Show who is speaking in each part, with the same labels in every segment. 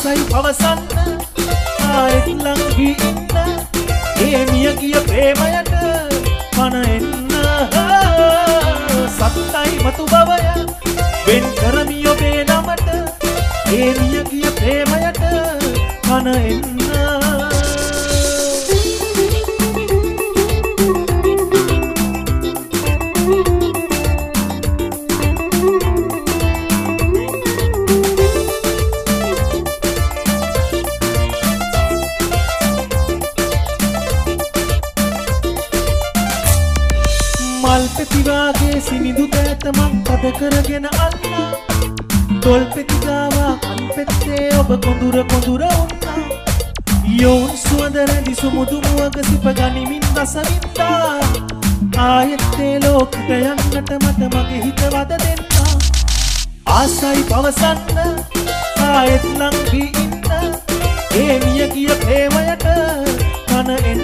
Speaker 1: ආසයි පවසන්න ආයෙත් ලං වී ඉන්න ඒ මිය ගිය ප්‍රේමයට මන එන්න සත්තයි මතු බවය වෙන් කරමි ඔබේ නමට ඒ මිය ගිය ප්‍රේමයට මන එන්න මල් පෙති වාගේ සිනිඳු තෑත මං පද කරගෙන අල්ලා තොල් පෙති ගාවා කන් පෙත්තේ ඔබ කොඳුර උන්නා යෝන් සුවඳ රැඳි සුමුදු මුවග සිප ගනිමින් රසවින්දා ආයෙත් ඒ ලෝකෙට යන්නට මට මගේ හිත වද දෙන්න ආසයි පවසන්න ආයෙත් ලං වී ඉන්න ඒ මිය ගිය ප්‍රේමයට මන එන්න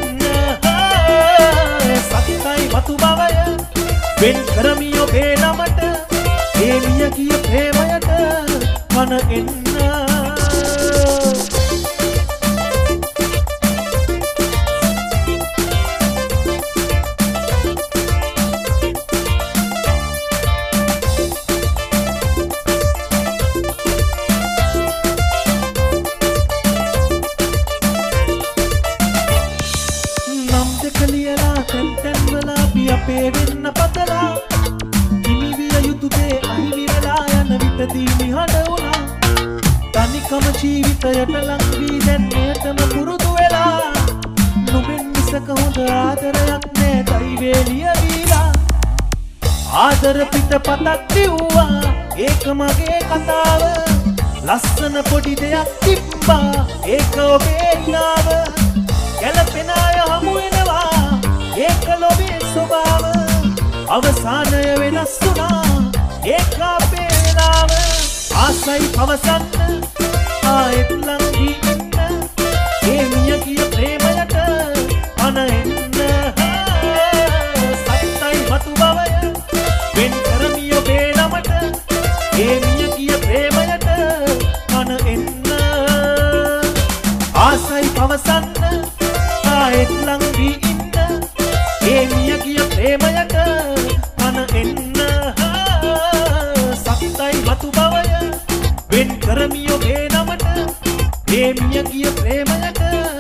Speaker 1: සත්තයි මතු බවය වෙන් කරමි ඔබේ නමට ඒ මිය ගිය ප්‍රේමයට මන එන්න අපේ වෙන්න පතලා හිමිවිය යුතු දේ අහිමි වෙලා යන විටදී නිහඬ වුණා තනිකම ජීවිතයට ලං වී දැන් මෙයටම පුරුදු වෙලා නුඹෙන් මිසක හොඳ ආදරයක් නෑ දෛවේ ලියවිලා ආදර පිටපතක් දිව්වා ඒක මගේ කතාව ලස්සන පොඩි දෙයක් තිබ්බා ඒක ඔබේ ඉනාව ගැලපෙන අය හමු වෙනවා ඒක ලොවේ ස්වභාව අවසානය වෙනස් වුණා ඒක අපේ වෙලාව ආසයි පවසන්න ආයෙත් ලං වී ඉන්න ඒ මිය ගිය ප්‍රේමයට මන එන්න සත්තයි මතු බවය වෙන් කරමි ඔබේ නමට ඒ මිය ගිය ප්‍රේමයට මන එන්න ආසයි පවසන්න ආයෙත් ලං වී ඉන්න ඒ මිය ගිය ප්‍රේමයට මන එන්න සත්තයි මතු බවය වෙන් කරමි ඔබේ නමට ඒ මිය ගිය ප්‍රේමයට